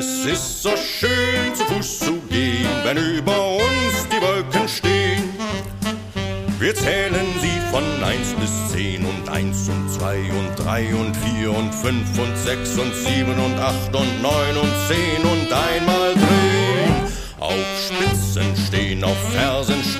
Es ist so schön zu Fuß zu gehen, wenn über uns die Wolken stehen. Wir zählen sie von 1 bis 10 und 1 und 2 und 3 und 4 und 5 und 6 und 7 und 8 und 9 und 10 und einmal drehen. Auf Spitzen stehen, auf Fersen